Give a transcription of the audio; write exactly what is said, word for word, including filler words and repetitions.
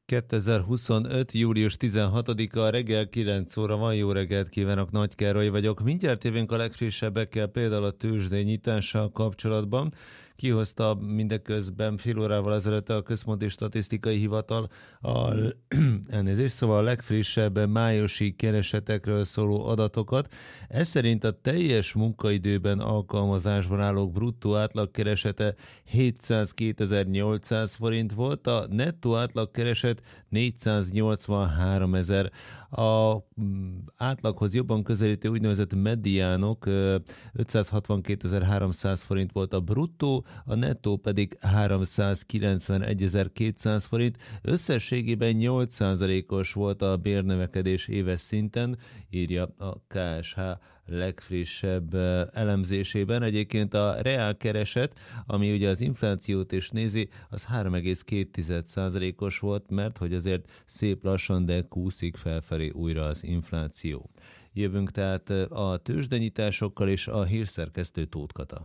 kétezer-huszonöt. július tizenhatodika, reggel kilenc óra van, jó reggelt kívánok, Nagy Károly vagyok. Mindjárt jövünk a legfrissebbekkel, például a tőzsdei nyitással kapcsolatban. Kihozta mindeközben fél órával ezelőtt a Központi Statisztikai Hivatal a, elnézést, szóval a legfrissebb májusi keresetekről szóló adatokat. Ez szerint a teljes munkaidőben alkalmazásban állók bruttó átlagkeresete hétszázkétezer-nyolcszáz forint volt, a nettó átlagkereset négyszáznyolcvanháromezer. A átlaghoz jobban közelítő úgynevezett mediánok ötszázhatvankétezer-háromszáz forint volt a bruttó, a nettó pedig háromszázkilencvenegyezer-kétszáz forint. Összességében nyolc százalékos volt a bérnövekedés éves szinten, írja a ká es há legfrissebb elemzésében. Egyébként a reálkereset, ami ugye az inflációt is nézi, az három egész két százalékos volt, mert hogy azért szép lassan, de kúszik felfelé újra az infláció. Jövünk tehát a tőzsdenyitásokkal és a hírszerkesztő Tóth Kata.